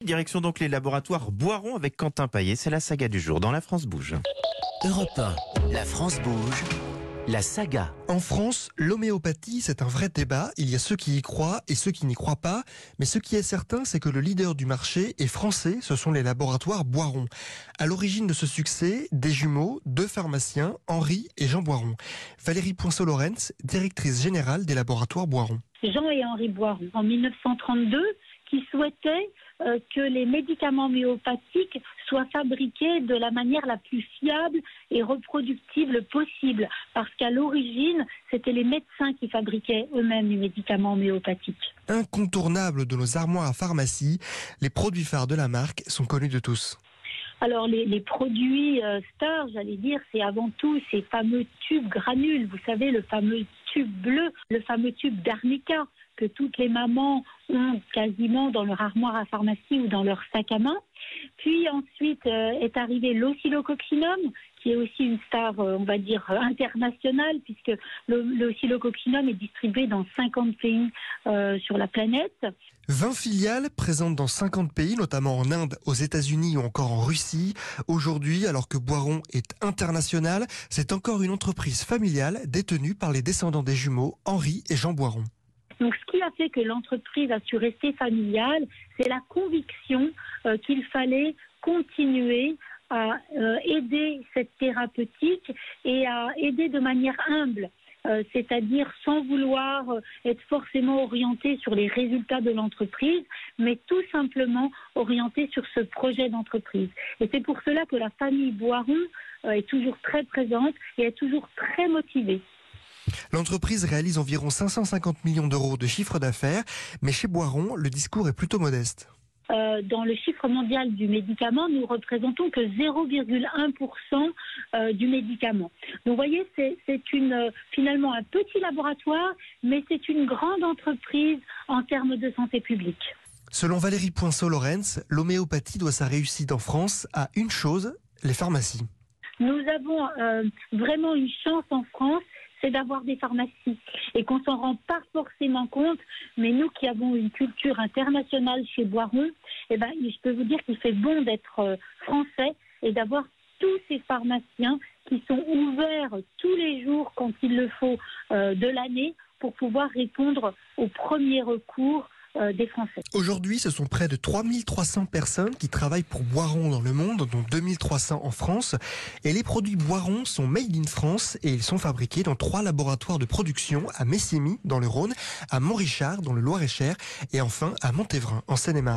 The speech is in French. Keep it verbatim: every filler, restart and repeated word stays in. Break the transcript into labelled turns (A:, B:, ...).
A: Direction donc les laboratoires Boiron avec Quentin Paillet, c'est la saga du jour dans La France Bouge.
B: Europe un, La France bouge, la saga.
C: En France, l'homéopathie, c'est un vrai débat. Il y a ceux qui y croient et ceux qui n'y croient pas. Mais ce qui est certain, c'est que le leader du marché est français. Ce sont les laboratoires Boiron. À l'origine de ce succès, des jumeaux, deux pharmaciens, Henri et Jean Boiron. Valérie Poinceau-Lorenz, directrice générale des laboratoires Boiron.
D: Jean et Henri Boiron, en mille neuf cent trente-deux, qui souhaitaient euh, que les médicaments homéopathiques soient fabriqués de la manière la plus fiable et reproductible possible. Parce qu'à l'origine, c'était les médecins qui fabriquaient eux-mêmes les médicaments homéopathiques.
C: Incontournable de nos armoires à pharmacie, les produits phares de la marque sont connus de tous.
D: Alors les, les produits euh, stars, j'allais dire, c'est avant tout ces fameux tubes granules. Vous savez, le fameux tube bleu, le fameux tube d'arnica que toutes les mamans ont quasiment dans leur armoire à pharmacie ou dans leur sac à main. Puis ensuite euh, est arrivé l'oscillococcinum, qui est aussi une star, euh, on va dire, internationale, puisque le, l'oscillococcinum est distribué dans cinquante pays euh, sur la planète.
C: vingt filiales présentes dans cinquante pays, notamment en Inde, aux États-Unis ou encore en Russie. Aujourd'hui, alors que Boiron est international, c'est encore une entreprise familiale détenue par les descendants des jumeaux Henri et Jean Boiron.
D: Donc, ce qui a fait que l'entreprise a su rester familiale, c'est la conviction euh, qu'il fallait continuer à euh, aider cette thérapeutique et à aider de manière humble, euh, c'est-à-dire sans vouloir euh, être forcément orienté sur les résultats de l'entreprise, mais tout simplement orienté sur ce projet d'entreprise. Et c'est pour cela que la famille Boiron euh, est toujours très présente et est toujours très motivée.
C: L'entreprise réalise environ cinq cent cinquante millions d'euros de chiffre d'affaires, mais chez Boiron, le discours est plutôt modeste.
D: Euh, dans le chiffre mondial du médicament, nous représentons que zéro virgule un pour cent euh, du médicament. Donc vous voyez, c'est, c'est une, euh, finalement un petit laboratoire, mais c'est une grande entreprise en termes de santé publique.
C: Selon Valérie Poinceau-Lorenz, l'homéopathie doit sa réussite en France à une chose, les pharmacies.
D: Nous avons euh, vraiment une chance en France, c'est d'avoir des pharmacies et qu'on s'en rend pas forcément compte, mais nous qui avons une culture internationale chez Boiron, eh ben, je peux vous dire qu'il fait bon d'être euh, français et d'avoir tous ces pharmaciens qui sont ouverts tous les jours quand il le faut euh, de l'année pour pouvoir répondre aux premiers recours Euh, des Français.
C: Aujourd'hui, ce sont près de trois mille trois cents personnes qui travaillent pour Boiron dans le monde, dont deux mille trois cents en France. Et les produits Boiron sont made in France et ils sont fabriqués dans trois laboratoires de production à Messémy, dans le Rhône, à Montrichard, dans le Loir-et-Cher et enfin à Montévrain, en Seine-et-Marne.